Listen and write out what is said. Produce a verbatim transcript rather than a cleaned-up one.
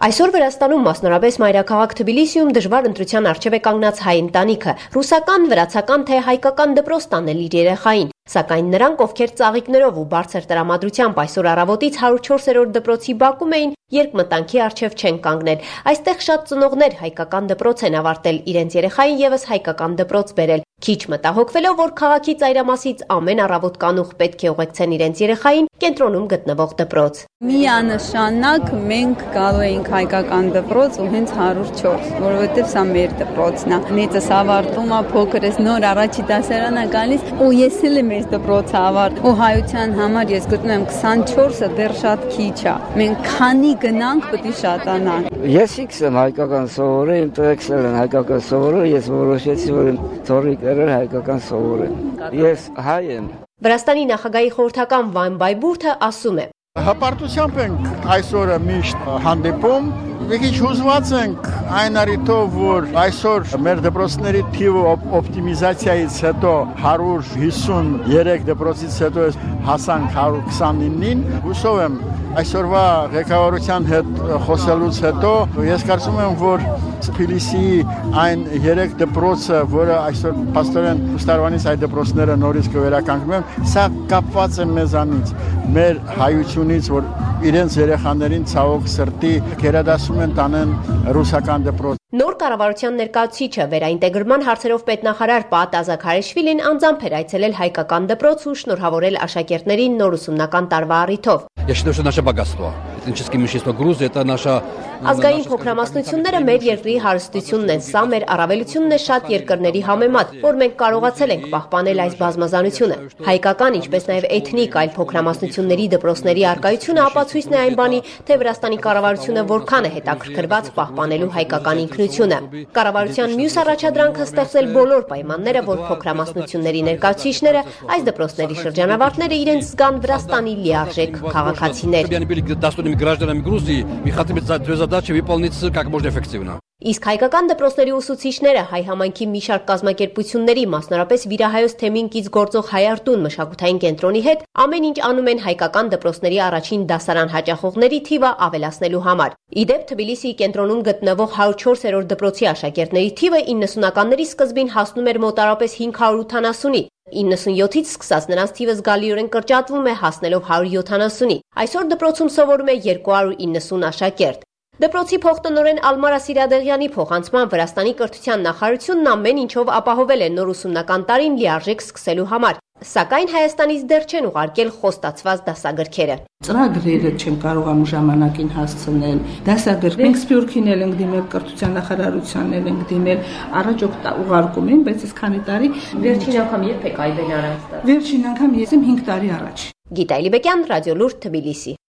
Այսօր Վրաստանում, մասնորապես մայրաքաղաք Թբիլիսիում դժվար ընտրության առջև է կանգնած հայ ընտանիքը, ռուսական, վրացական թե հայկական դպրոց տանել իր երեխային, սակայն նրանք, ովքեր ծաղիկներով ու բարձր տրամադրությամբ այսօր առավոտից հարյուր չորսերորդ դպրոցի բակում էին, երկմտանքի առջև չեն կանգնել։ Այստեղ շատ ծնողներ հայկական դպրոց են ավարտել, իրենց երեխային եւս հայկական դպրոց բերել։ Քիչ մտահոգվելով, որ քաղաքի ծայրամասից ամեն առավոտ կանուխ պետք է ուղեկցեն իրենց երեխային կենտրոնում գտնվող դպրոց։ Միանշանակ մենք գալու էինք հայկական դպրոց ու հենց հարյուր չորս, որովհետև սա մեր դպրոցն է։ Մեծս ավարտում է, փոքրս նոր առաջի դասարան է գալիս ու ես էլ եմ այս դպրոցը ավարտ։ Ու հայության համար ես գտնում եմ քսանչորսը դեռ շատ քիչ է։ Մենք քանի գնանք, պետք է շատանանք։ Ես ինքս եմ հայկական սովորել, իմ տղեկցել են հայկական սովորել, ես որոշեցի, որ իմ թոռիկները հայկական սովորեն։ Ես հայ եմ։ Վրաստանի նախագահի խորհրդական Վան Բայբուրթը ասում է. Հպարտությամբ ենք այսօրը միշտ հանդիպում, մի քիչ հուզված ենք այն առիթով, որ այսօր մեր դպրոցների թիվը օպտիմիզացիայից հետո հարյուր հիսուներեք դպրոցից հետո հասանք հարյուր քսանինին, հուսով եմ այսօրվա ղեկավարության հետ խոսելուց հետո ես կարծում եմ, որ Թբիլիսիի այն երեք դպրոցը, որը այսօր փաստորեն հուստարվանից այդ դպրոցները նորից կվերականգնվեն, սա կապված է մեզանից, մեր հայությունից, որ իրենց երեխաներին ցավոք սրտի գերադասում են տանեն ռուսական դպրոց։ Նոր կառավարության ներկայացուցիչը վերաինտեգրման հարցերով պետնախարար Պաատ Ազաքարեշվիլին անձամբ էր այցելել հայկական դպրոց ու շնորհավորել աշակերտներին նոր ուսումնական տարվա առիթով։ Я считаю, что наше богатство, этническое меньшинство Грузии, это наша... Ազգային փոքրամասնությունները մեր երկրի հարստությունն են, սա մեր առավելությունն է շատ երկրների համեմատ, որ մենք կարողացել ենք պահպանել այս բազմազանությունը։ Հայկական, ինչպես նաև էթնիկ այլ փոքրամասնությունների դպրոցների առկայությունը ապացույցն է այն բանի, թե Վրաստանի կառավարությունը որքան է հետաքրքրված պահպանելու հայկական ինքնությունը։ Կառավարության մյուս առաջադրանքը ստեղծել բոլոր պայմանները, որ փոքրամասնությունների ներկայացուցիչները, այս դպրոցների շրջանավարտները իրենց զգան Վրաստանի լիարժեք քաղաքացիներ։ Задача выполнится как можно эффективно. Իսկ հայկական դպրոցների ուսուցիչները հայ համայնքի մի շարք կազմակերպությունների, մասնորապես Վիրահայոց թեմին կից գործող Հայարտուն մշակութային կենտրոնի հետ ամեն ինչ անում են հայկական դպրոցների առաջին դասարան հաճախողների թիվը ավելացնելու համար։ Իդեպ Թբիլիսիի կենտրոնում գտնվող հարյուր չորսերորդ դպրոցի աշակերտների թիվը իննսունականների սկզբին հասնում էր մոտարապես հինգ հարյուր ութանասունի։ իննսունյոթից սկսած նրանց թիվը զգալիորեն կրճատվում է հասնելով հարյուր յոթանասունի։ Այսօր դպրոցում սովորում է երկու հարյուր իննսուն աշակերտ։ Դպրոցի փոխտնօրեն Ալմարա Սիրադեղյանի փոխանցման Վրաստանի կրթության նախարարությունն ամեն ինչով ապահովել է նոր ուսումնական տարին լիարժեք սկսելու համար, սակայն Հայաստանից դեռ չեն ուղարկել խոստացված դասագրքերը։ Ծրագրերը չեմ կարողանում ժամանակին հասցնել, դասագրք մենք Սփյուռքին էլ ենք դիմել, կրթության նախարարությանն էլ ենք դիմել, առաջ ուղարկում են, բայց այս քանի տարի Վերջին անգամ երբ եք այվել առանց։ Վերջին անգամ ես եմ հինգ տարի առաջ։ Գիտա Իլիբեկյան, Ռադիոլուրդ, Թբիլիսի։